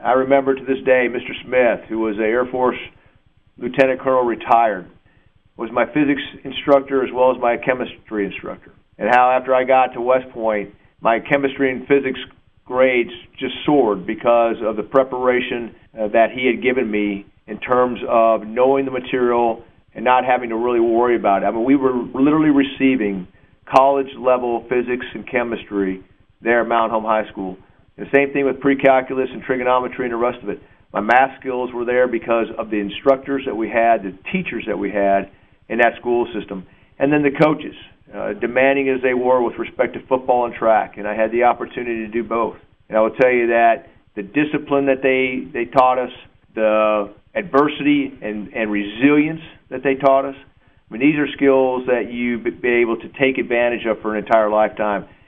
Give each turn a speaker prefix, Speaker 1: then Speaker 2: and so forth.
Speaker 1: I remember to this day Mr. Smith, who was an Air Force Lieutenant Colonel retired, was my physics instructor as well as my chemistry instructor. And how after I got to West Point, my chemistry and physics grades just soared because of the preparation that he had given me in terms of knowing the material and not having to really worry about it. I mean, we were literally receiving college-level physics and chemistry there at Mount Home High School. And the same thing with pre-calculus and trigonometry and the rest of it. My math skills were there because of the instructors that we had, the teachers that we had in that school system, and then the coaches, demanding as they were with respect to football and track. And I had the opportunity to do both. And I will tell you that the discipline that they taught us, the adversity and resilience that they taught us, I mean, these are skills that you be able to take advantage of for an entire lifetime.